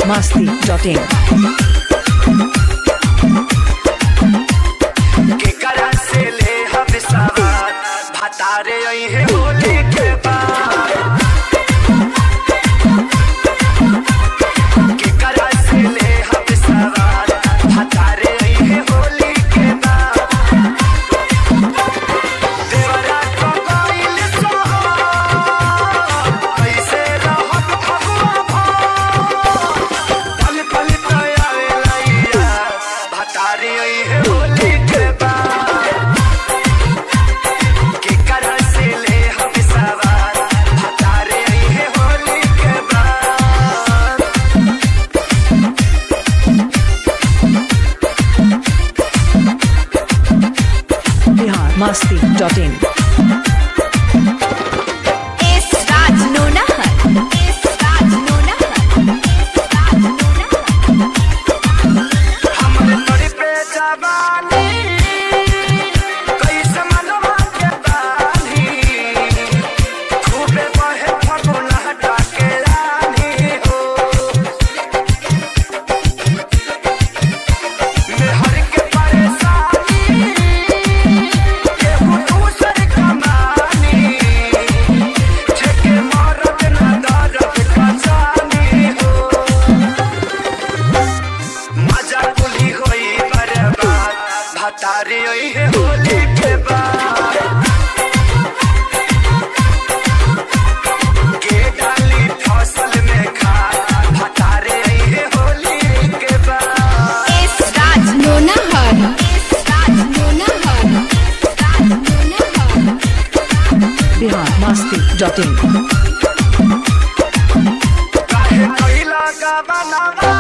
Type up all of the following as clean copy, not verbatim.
biharmasti.in के करा से ले हम सवार भतारे आई है होली के बाद के करा से ले हम सवार भतारे आई है होली के बाद देवरा को कोइल सोहा कैसे रहत भगवा पल पल आवे लैया भतारे आई है होली के बाद के करा से ले हम सवार भतारे आई है होली के बाद biharmasti.in S Raj Nonhar S Raj Nonhar S Raj Nonhar हमरे तोरी पे जवानी कैसे मनवा के बानी खूबे बहे फगुना हटा के रानी हो मेहर के परेशानी केहू दूसर कमानी जेके मरद ना दर्द का जानी हो मजा कुली होई बर्बाद भतारे आई है होली के बाद के डाली फसल में खाद भतारे आई है होली के बाद S Raj Nonhar S Raj Nonhar S Raj Nonhar biharmasti.in काहे कइला गवनवा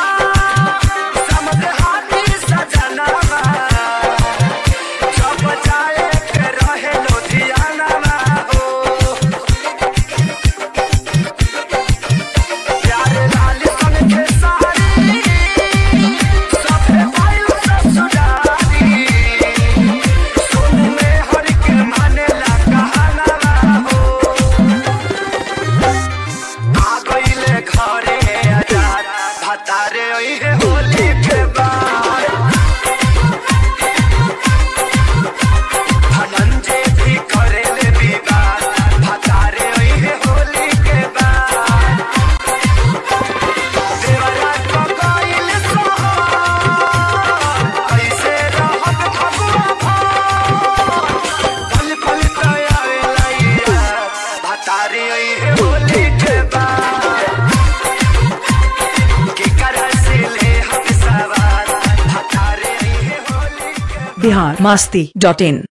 समझ हाथी सजनवा जब जाए के रहे लुधियानवा हो प्यारे लाल संग के सारी सभे भाई ससुरारी सुन में हर के माने ला कहनवा हो आ गइले घरे आजाद भतारे आई है होली के बाद धनंजय भी करेले विवाद भतारे आई है होली के बाद देवरा को कोइल सोहा कैसे रहत भगवा पल पल आवे लैया भतारे आई है होली के बाद के करा से ले हम सवार भतारे आई है होली के biharmasti.in